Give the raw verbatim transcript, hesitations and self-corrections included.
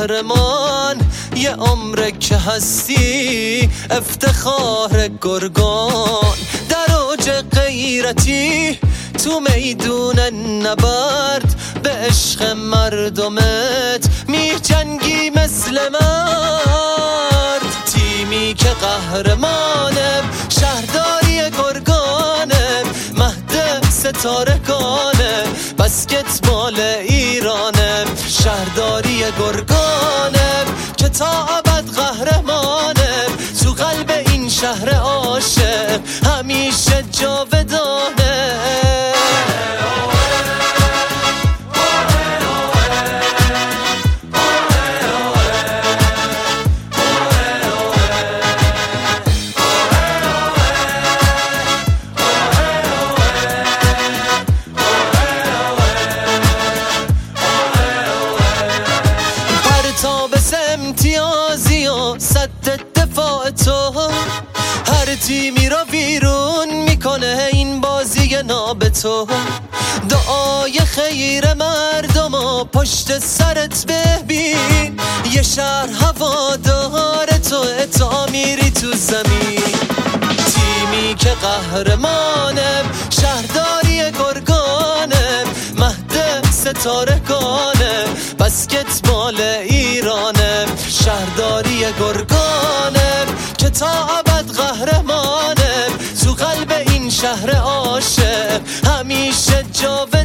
قهرمان، یه عمره که هستی افتخار گرگان. در اوج غیرتی تو میدون نبرد، به عشق مردمت می جنگی مثل مرد. تیمی که قهرمانه، شهرداری گرگانه، مهد ستاره گانه، بسکتبال ایرانه. شهرداری گرگانه که تا ابد قهرمانه، تو قلب این شهر عاشق همیشه جاودانه. امتیازی و صد دفاع تو، هر تیمی رو ویرون میکنه این بازی ناب تو. دعای خیر مردم و پشت سرت ببین، یه شهر هوادار تو، تا میری تو زمین. تیمی که قهرمانه، شهرداری گرگانه، مهد ستاره گانه، بسکتبال ایرانه. شهرداری گرگانه که تا ابد قهرمانه، تو قلب این شهر عاشق همیشه جاودانه.